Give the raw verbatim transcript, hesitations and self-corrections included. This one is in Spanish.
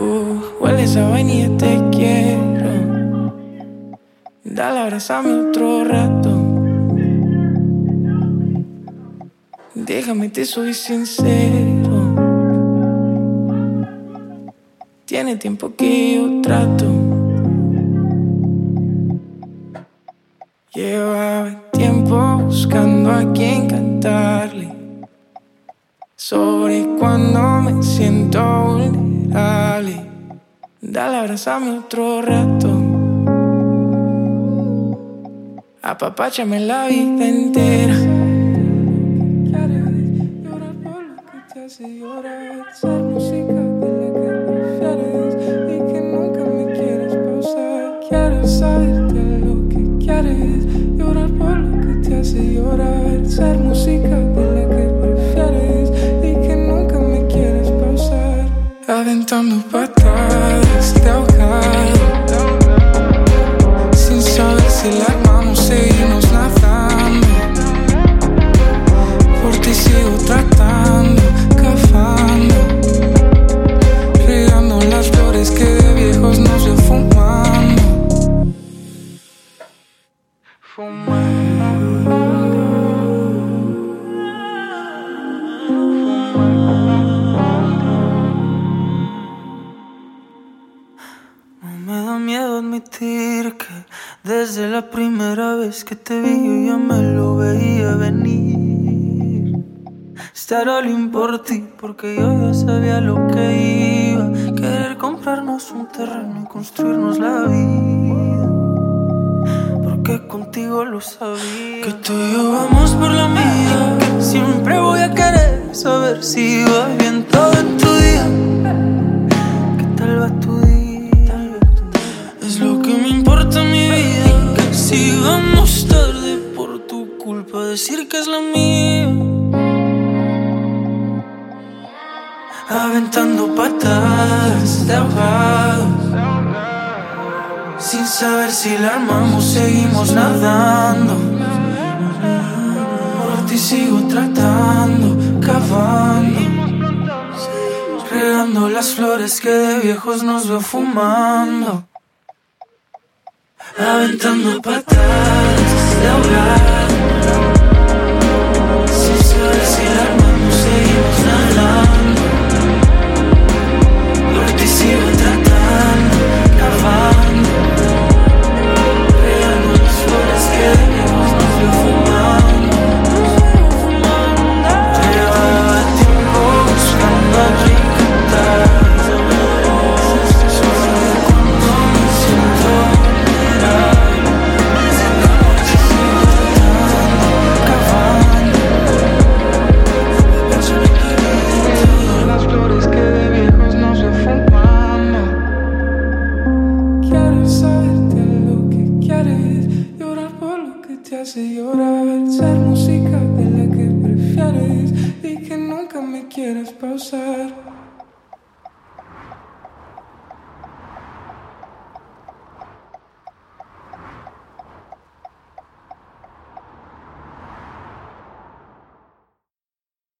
Uh, hueles a vainilla, te quiero. Dale, abrázame otro rato. Déjame, te soy sincero. Tiene tiempo que yo trato. Llevaba tiempo buscando a quien cantarle sobre cuando me siento vulnerable. Dale, abrázame otro rato. Apapáchame la vida entera. Llorar por lo que te hace llorar. Ser música de la que prefieres y que nunca me quieres pausar. Quiero saberte lo que quieres. Llorar por lo que te hace llorar. Ser música de la que prefieres y que nunca me quieres pausar. Aventando patadas de ahogado, sin saber si la armamos, seguimos nadando. Por ti sigo tratando, cavando, regando las flores que de viejos nos veo fumando. Fumando. No me da miedo admitir que desde la primera vez que te vi yo ya me lo veía venir. Estar all in por ti porque yo ya sabía lo que iba. Querer comprarnos un terreno y construirnos la vida, porque contigo lo sabía. Que tú y yo vamos por la mía, que siempre voy a querer saber si va bien todo en tu día. ¿Qué tal va tu día? Es lo que me importa en mi vida. Que si vamos tarde por tu culpa, decir que es la mía. Aventando patadas de ahogado, sin saber si la armamos, seguimos nadando. Por ti sigo tratando, cavando, regando las flores que de viejos nos veo fumando. Aventando patadas de ahogado, sin saber si la armamos, seguimos nadando. Por ti sigo tratando, cavando, regando las flores que de viejos nos veo fumando. Llevaba tiempo buscando a quien cantar sobre cuando me siento vulnerable. Por ti sigo tratando, cavando, las flores que de viejos nos veo fumando. Quiero saberte lo que quieres. Llorar por lo que te hace llorar. Ser música de la que prefieres y que nunca me quieres pausar.